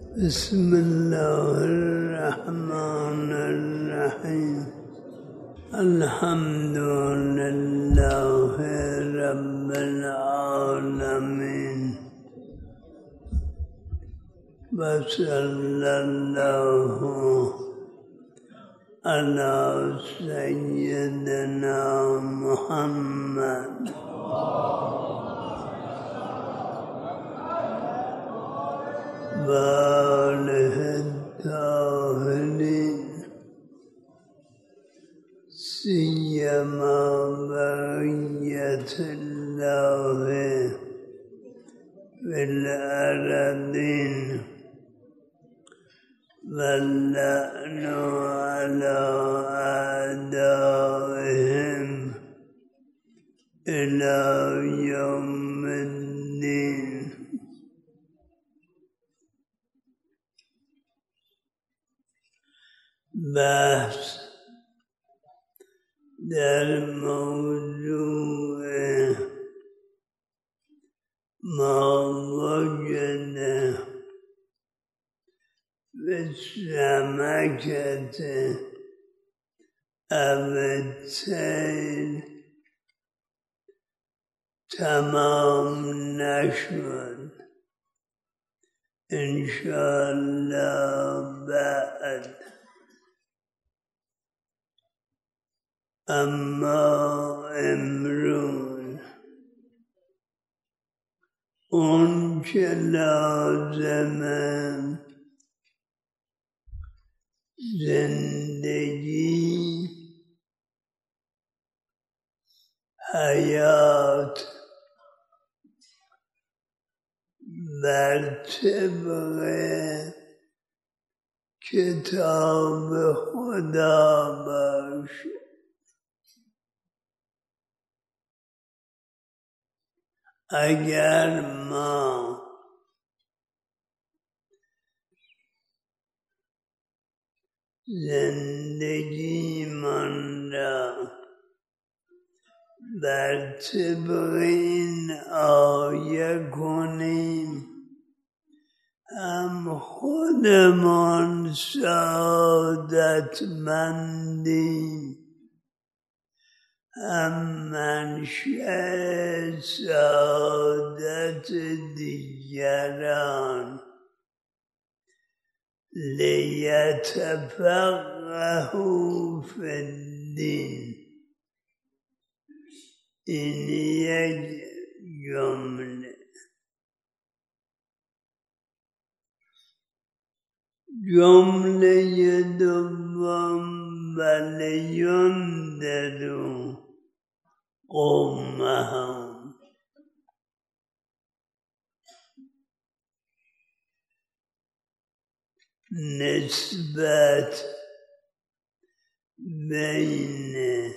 بسم الله الرحمن الرحیم. الحمد لله رب العالمین و صلی الله علی سیدنا محمد و آله الطاهرین سیما بقیة الله فی الارضین و اللعن علی اعدائهم الی یوم الدین. بحث در موضوع ما وجد في السمكة أو الطير تمام نشد إن شاء الله بعد. اما امروز اون که لازمه زندگی، حیات بر طبق کتاب خدا باشه. اگر ما زندگیمان را بر طبق این آیه کنیم، هم خودمان سعادتمندیم، هم منشأ سعادت دیگران. لیتفقهوا فی الدین. این یک جمله. جمله دوم ولیندروا قومهم. نسبت بین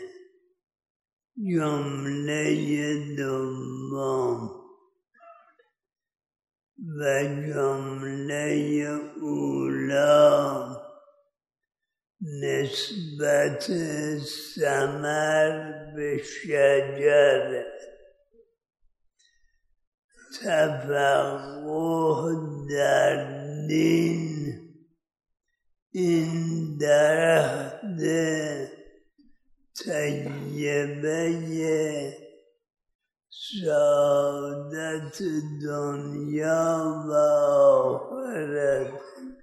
جمله دوم و جمله اولی نسبت ثمر به شجر. تفقه در دین این درخت طیبه سعادت دنیا و آخرت.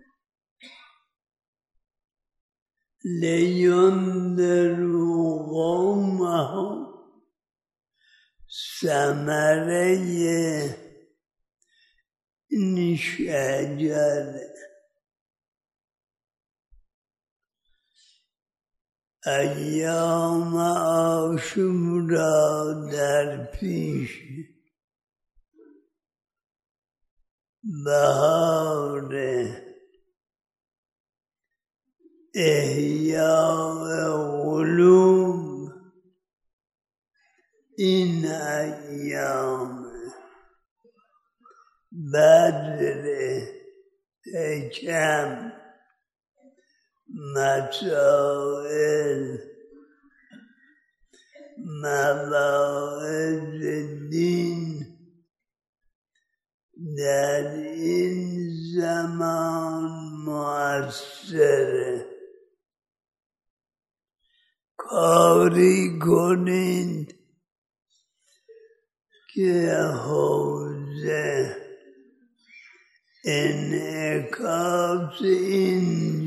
لینذروا قومهم. ثمره این شجر ایام عاشورا در پیش، بهار احیاء قلوب این ایام، بدر حکم مسائل مواعظ دین در این زمان مؤثره. کاری کنید که حوزه انعکاس این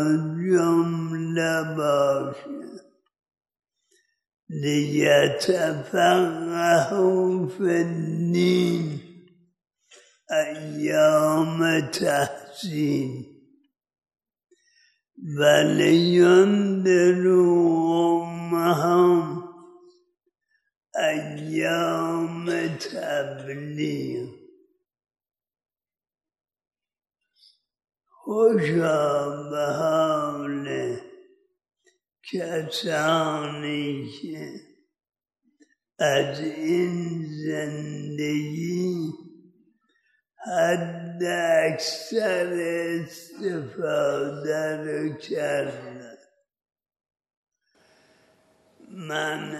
جمله باشه. لیتفقهوا فی الدین ایام تحصیل ولینذروا قومهم ایام تبلیغ. خوشا به حال کسانی که از این زندگی حد اکثر استفاده رو کردن. من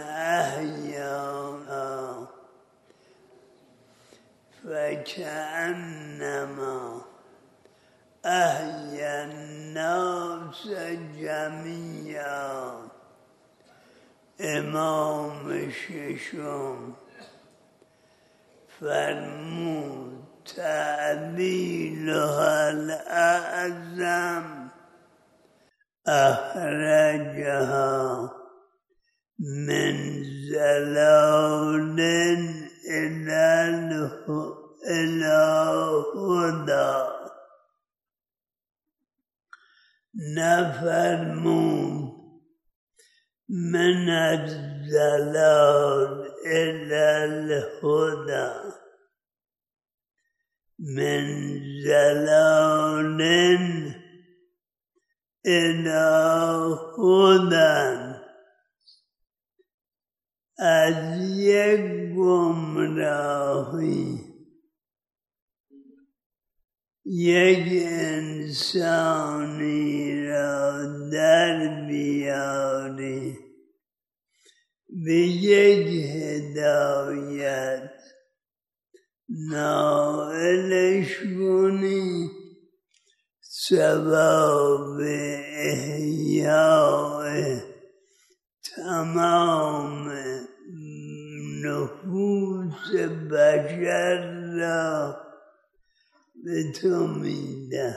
احیا فکأنما احیا الناس جمیعا. امام ششم فرمود تعبیلها الاعظم اخرجها من زلال الى هدى. نفرمود من الزلال الى الهدى، من زلال الى هدى. از یک گمراهی یک انسانی را در بیاری به یک هدایت نائلش کنی، ثواب احیاء تمام نفوس بشر را به تو میده.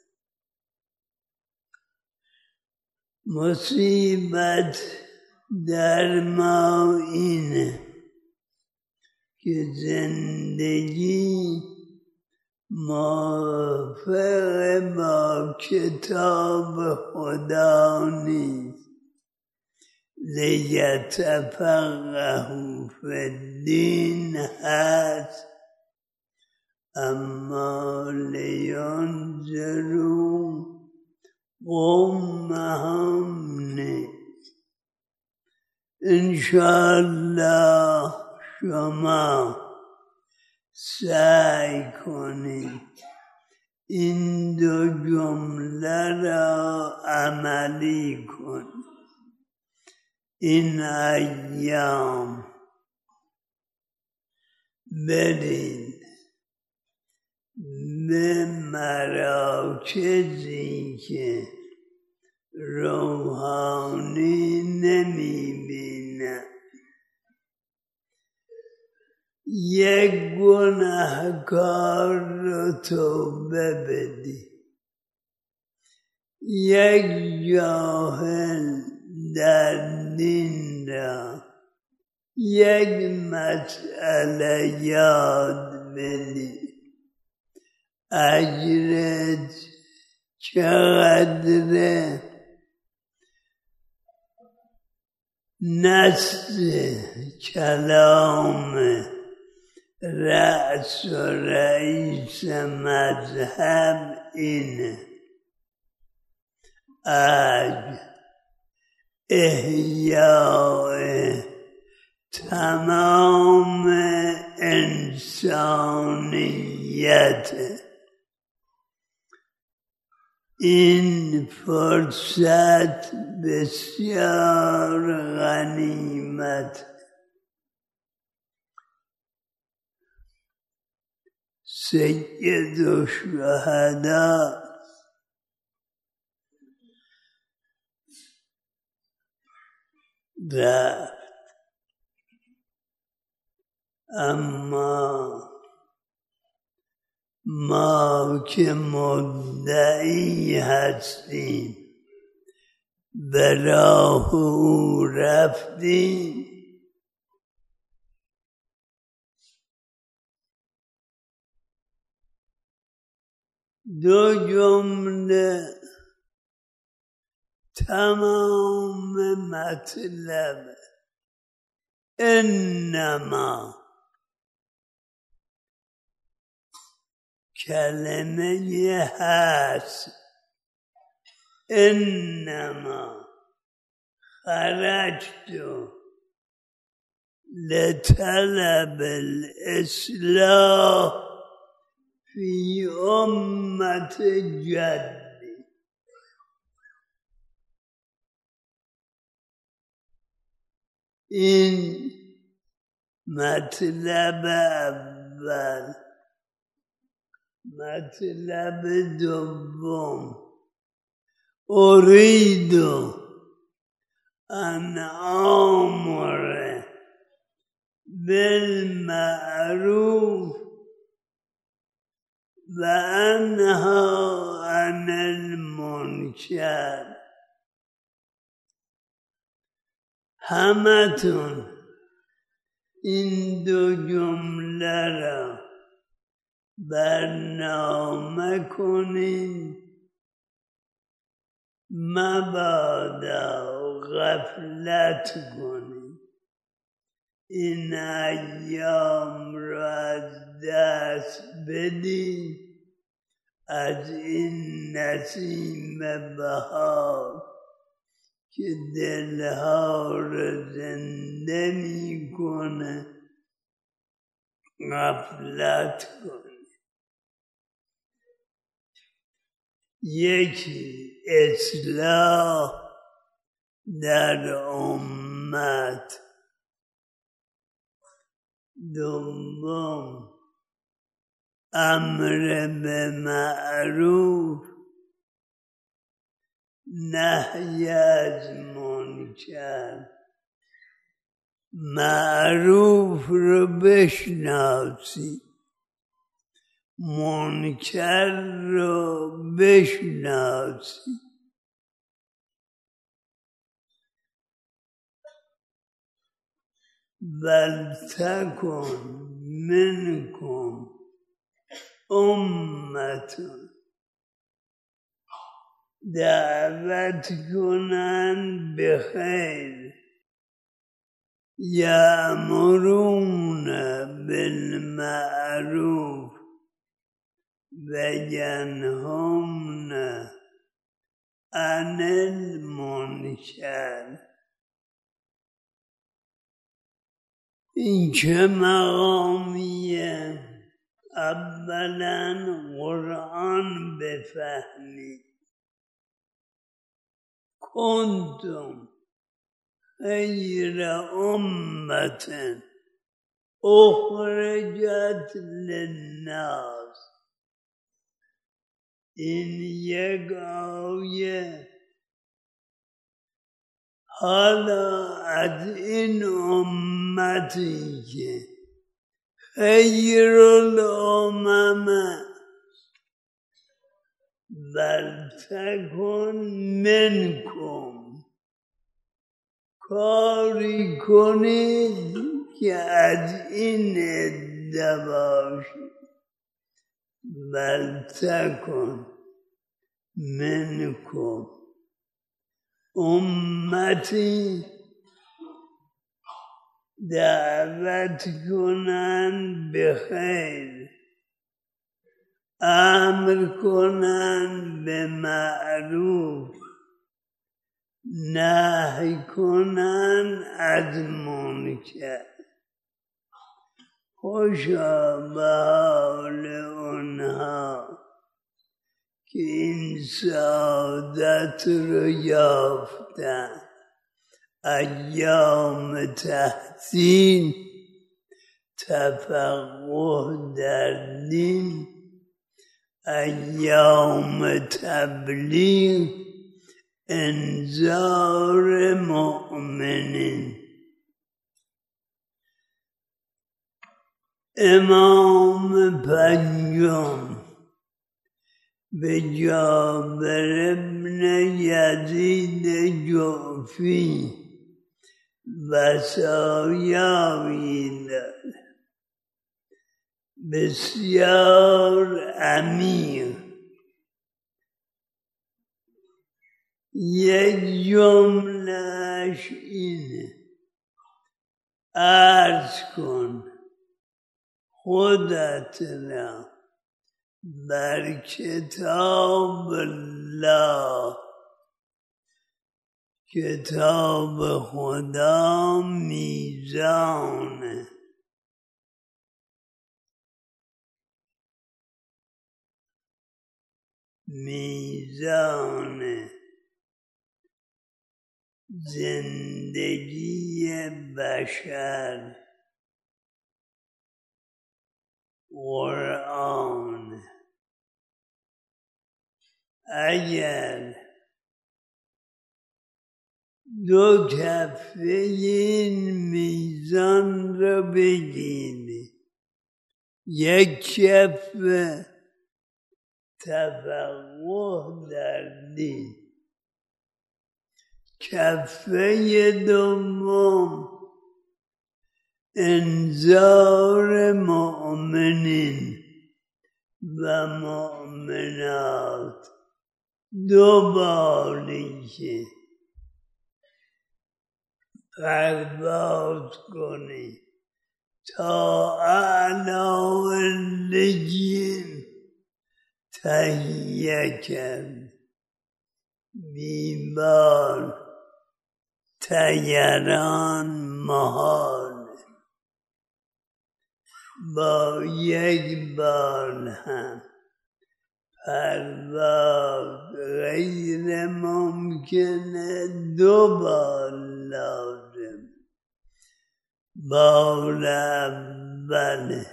مصیبت در ما اینه که زندگی موافق با کتاب خدا نیست. لیتفقهوا فی الدین هست، اما لینذروا قومهم نیست. انشاءالله شما سعی کنید این دو جمله را عملی کنید. این ایام برید به مراکزی که روحانی نمیبینه. یک گناهکار رو توبه بدی، یک جاهل در دین را یک مسئله یاد بدی، اجرت چقدره؟ نصف کلام رأس و رئیس مذهب اینه: اجر احیاء تمام انسانیت. این فرصت بسیار غنیمت. سید الشهدا رفت. اما ما که مدعی هستیم به راه او رفتیم، دو جمله تمام مطلب انما کلمه هست. انما خرجت لطلب الاصلاح فی امت جدی. این مطلب اول. مطلب دوم، اريد ان آمر بالمعروف و انهی عن المنکر. همتون این دو جمله را برنامه کنین، مبادا غفلت کنین. این ایام را از دست بدین، از این نسیم بهار که دلها را زنده میکنه غفلت کنین. یکی اصلاح در امت، دوم امر به معروف نهی از منکر. معروف رو بشناسی، منکر رو بشناسی. ولتکن منکم امتون، دعوت کنن به خیر، یأمرون بالمعروف و ینهون عن المنکر. این چه مقامیه؟ اولا قرآن بفهمید. کنتم خیر امت اخرجت للناس. این یک آیه. حالا از این امتی که خیر الامم ولتکن منکم، کاری کنید که از این عده باشید. ولتکن منکم امتی، دعوت کنن به خیر، امر کنن به معروف، نهی کنن از منکر. خوشا به حال اونها که این سعادت رو یافتن. ایام تحسین تفقه در دین، ایام تبلیغ، انذار مؤمنین. امام پنجم به جابر بن یزید جعفی وصایایی داد بسیار عمیق. یک جمله‌اش اینه: عرض کن خودت را بر کتاب الله، کتاب خدا میزانه. میزان زندگی بشر قرآن. اگر دو کفه این میزان رو بگیری، یک کفه تفقه در دین، کفه دوم انذار مؤمنین و مؤمنات، دوباری که پرواز کنی تا اعلی علیین تهیه کرد، بیمار طیران محال، با یک بار هم پرواز غیر ممکنه، دو بار لازم. بار اول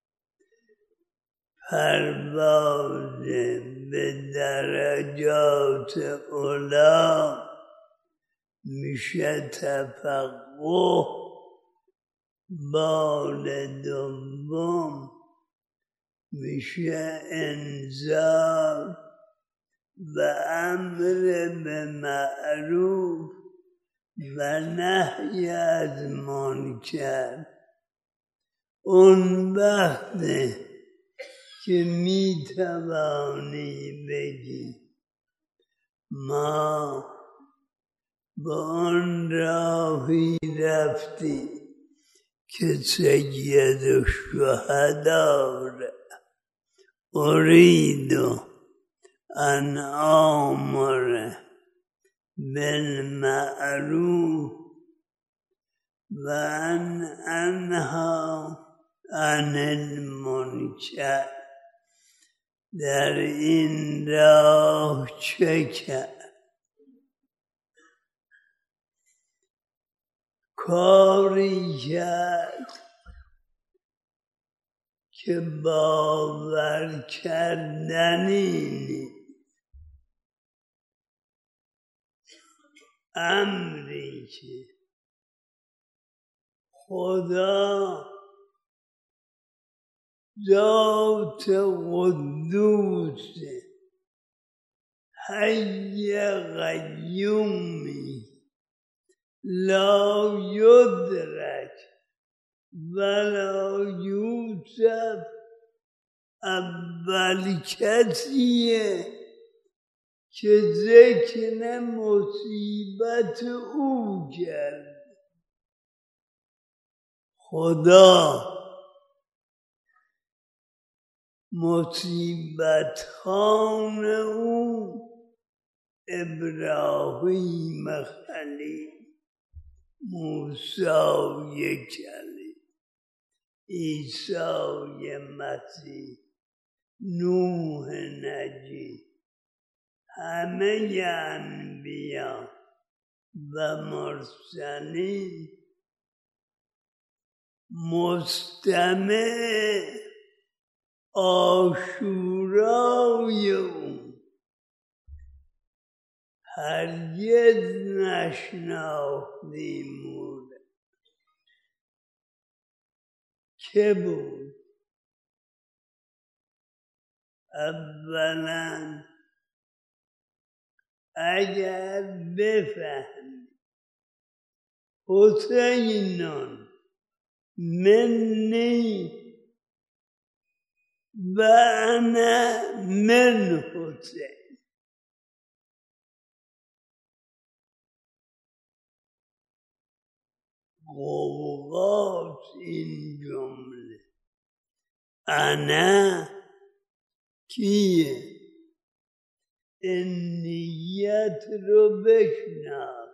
پرواز به درجات علا میشه تفقه، بار دوم میشه انذار و امر به معروف و نهی از منکر. اون وقته که میتوانی بگی ما با آن راهی رفتیم که سید الشهدا ارید ان آمر بالمعروف و ان انهی عن المنکر. در این راه چه کرد؟ کاری کرد که باور کردنی نیست. امری که خدا ذات قدوس حی قیومی لا یدرک ولا یوصف، اول کسیه که ذکر مصیبت او کرد. خدا مصیبت خوان او ابراهیم خلیل، موسی کلیم، عیسی مسیح، نوح نجی، همه انبیا و مرسلین مستمع عاشورای اون هرگز نشناختیم او را. که بود؟ اولا اگر بفهمی حسینون منی و انا من حسین، قوقاست این جمله. انا کیه؟ این نیت رو بشناس.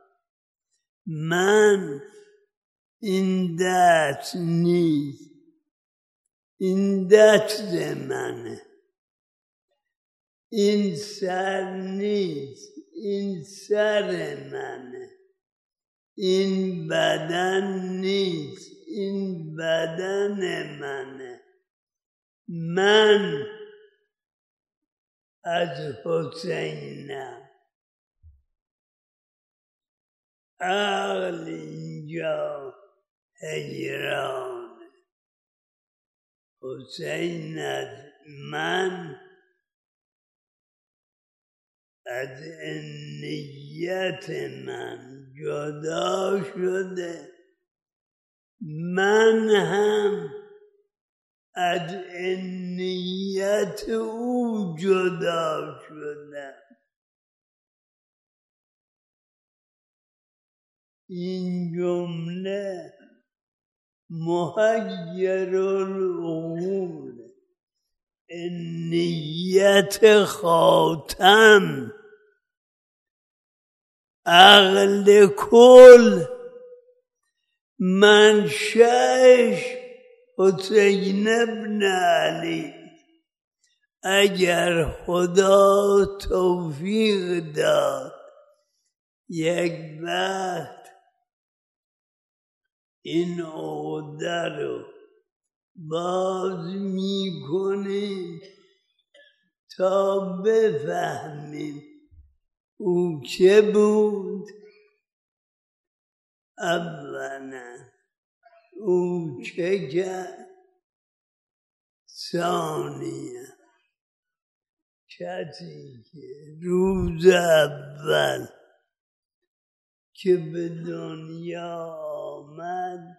من این دست نیست، این دست منه. این سر نیست، این سر منه. این بدن نیست، این بدن منه. من از حسینم. عقل اینجا حیرانه. حسین از من، از نیت من جدا شده. من هم از نیت او جدا شدم. این جمله محیرالعقول، نیت خاتم، عقل کل، منشأش حسین ابن علی. اگر خدا توفیق داد یک وقت این عقده رو باز میکنیم تا بفهمیم او چه بود. اولا او چه کرد؟ ثانیه کسی که روز اول که به دنیا آمد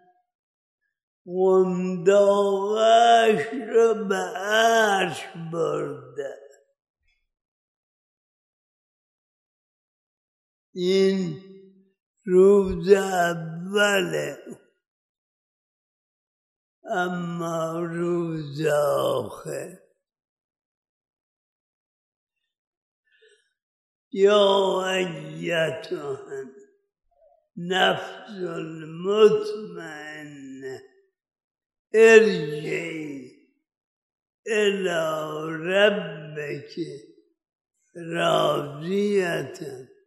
قنداقش را به عرش برده. این روز اوله. اما روز آخر یا ایتها نفس المطمئنه ارجعی الی ربک راضیة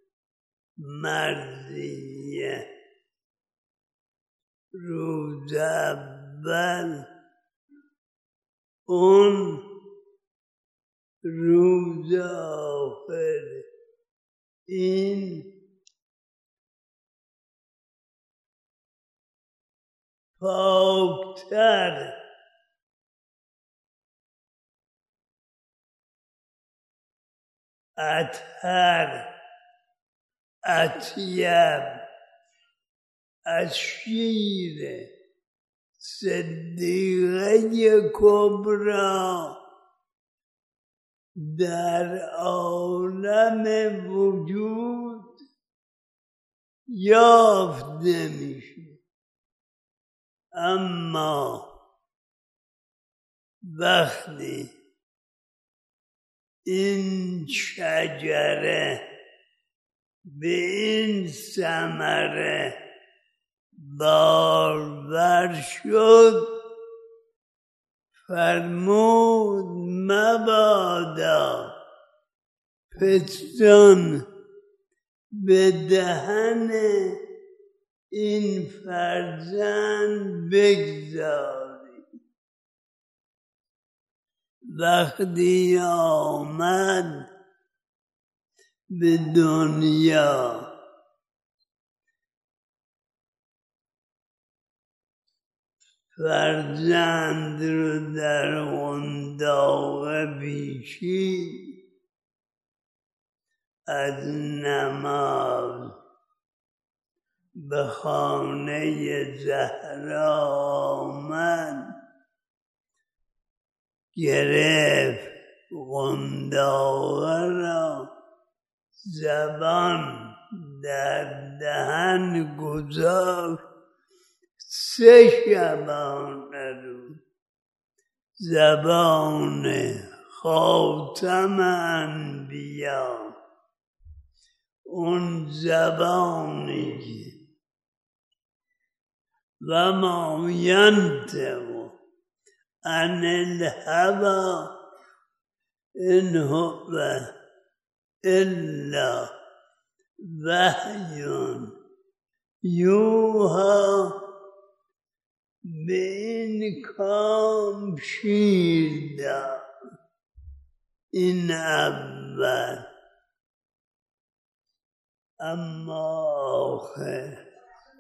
مرضیه. روز اول اون، روز آخر این. پاکتر، اطهر، اطیب از شیر صدیقه کبری در عالم وجود یافته میشه. اما وقتی این شجره به این ثمره بارور شد، فرمود مبادا پستان به دهن این فرزند بگذاری. وقتی آمد به دنیا فرزند رو در قنداق پیشی از نماز به خانه زهرا آمد، گرفت قنداق را، زبان در دهن گذاشت. 3 شبانه رو زبان خاتم انبیا، اون زبانی که و ما ینطق عن الهوی ان هو الا وحی یوحی، به این کام شیر داد. این اول. اما آخر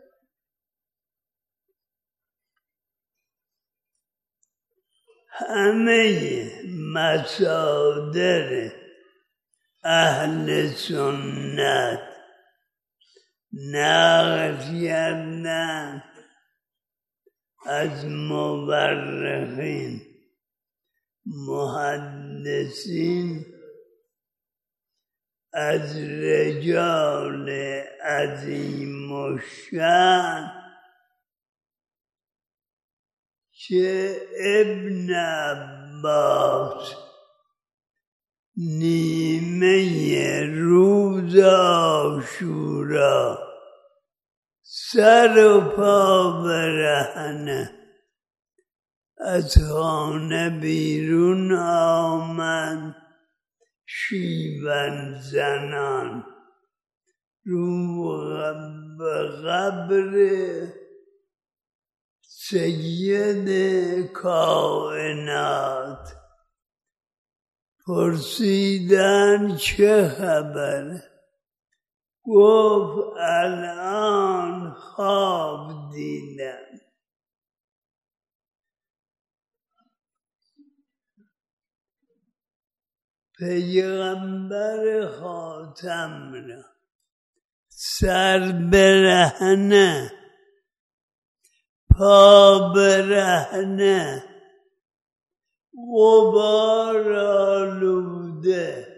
همه مصادر اهل سنت نقل کردن از مورخین محدثین، از رجال عظیم الشأن که ابن عباس نیمه روز عاشورا سر و پا برهنه از خانه بیرون آمد، شیون زنان رو به قبر سید کائنات پرسیدن چه خبره؟ گفت الان خواب دیدم. پیغمبر خاتم را سر برهنه، پا برهنه، غبار آلوده،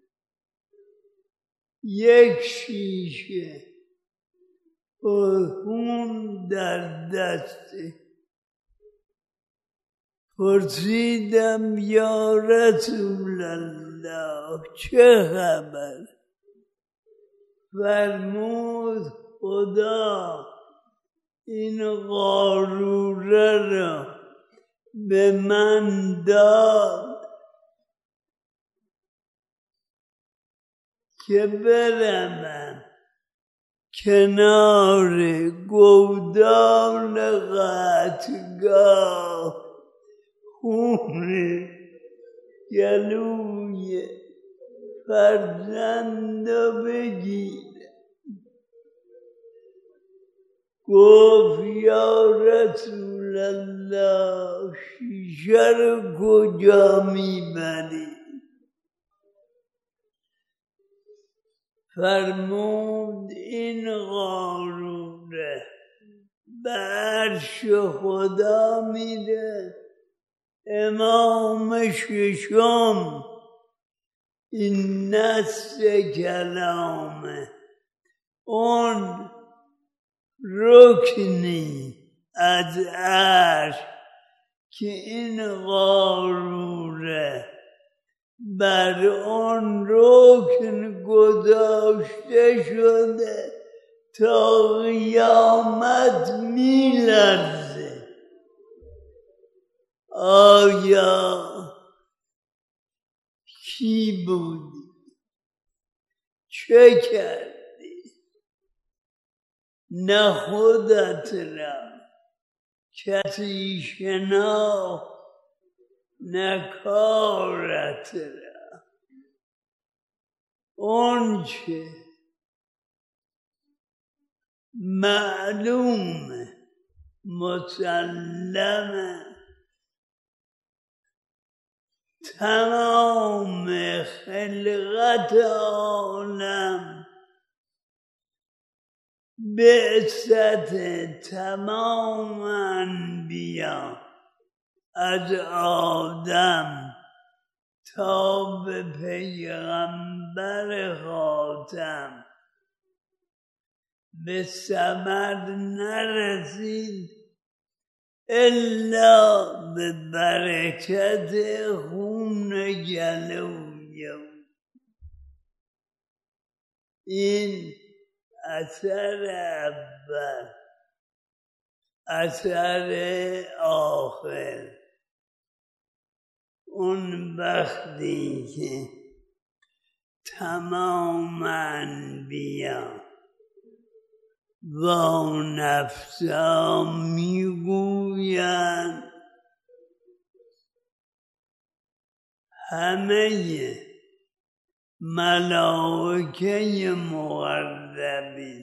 یک شیشه خون در دسته. پرسیدم یا رسول الله چه خبر؟ فرمود خدا این قاروره را به من داد که برم کنار گودال قطعگاه خون گلوی فرزند بگیر. گفت یا رسول الله شیشه رو کجا میبری؟ فرمود این قاروره به عرش خدا میره، امام ششم این نص کلامه، اون رکنی از عرش که این قاروره بر آن رکن گذاشته شده تا قیامت میلرزه. آیا کی بودی؟ چه کردی؟ نه خودت را کسی شناخت نه کارت را. آنچه معلوم مسلم تمام خلقت عالم، بعثت تمام انبیا از آدم تا به پیغمبر خاتم به ثمر نرسید الا به برکت خون جلوی. این اثر اول. اثر آخر، اون وقتی که تمام انبیا با نفسا میگویند همه ملائکه مقربین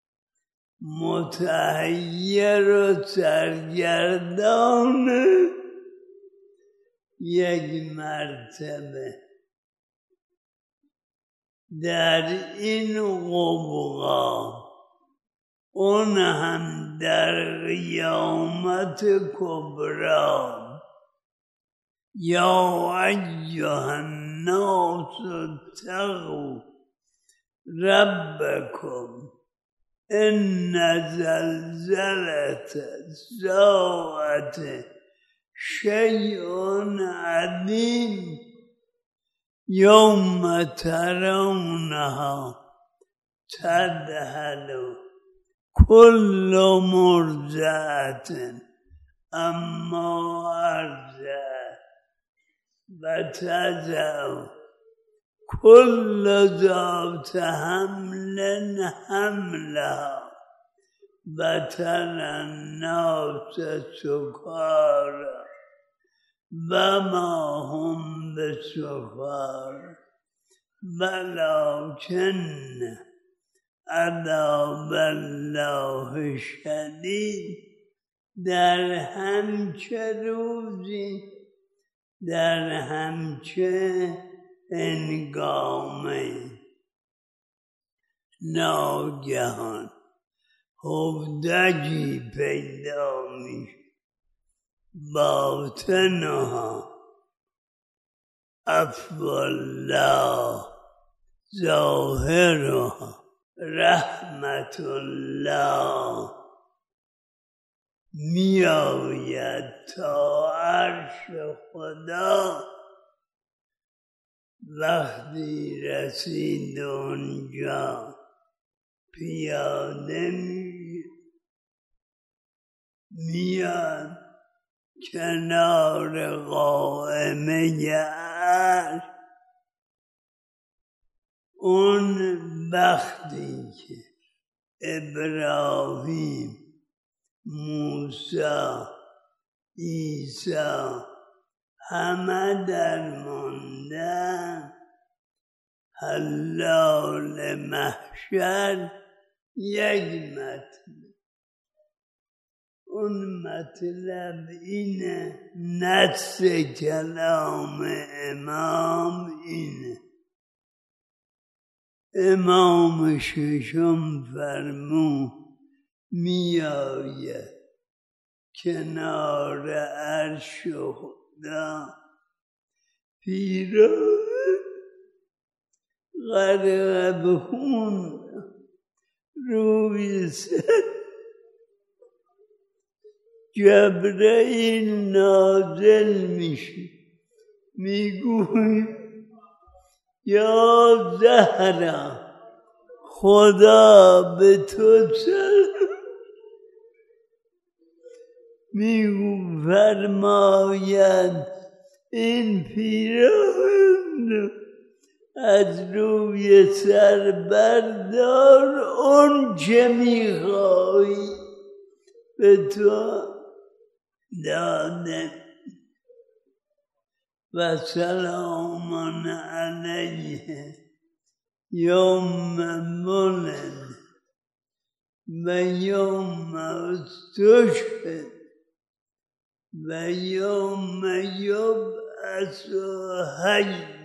متحیر و سرگردان یک مرتبه در این قبقا، اون هم در قیامت کبری، یا ایها الناس اتقوا ربکم ان زلزلة الساعة شیء عظیم یوم ترونها تذهل كل مرضعة عما ارضعت و تضع كل ذات حمل حملها و تری الناس سکاری و ما هم بسکاری ولکن عذاب الله شدید. در همچه روزی، در همچه هنگامه، ناگهان هودجی پیدا میشه، باطنها عفو الله ظاهرها رحمت الله. می آید تا عرش خدا. وقتی رسید اونجا پیاده میاد کنار قائمه عرش. اون وقتی که ابراهیم، موسی، عیسی همه درماندن، حلال محشر یک مطلب. اون مطلب اینه، نص کلام امام اینه. امام ششم فرمود می آید کنار عرش خدا، پیراهن غرق به خون روی سر. جبرئیل نازل میشه، میگوی یا زهرا خدا به تو میگو فرماید این پیراهن از روی سر بردار، اون چه میخوای به تو داده. و سلام علیه یوم ولد و یوم استشهد و یوم یبعث حیا.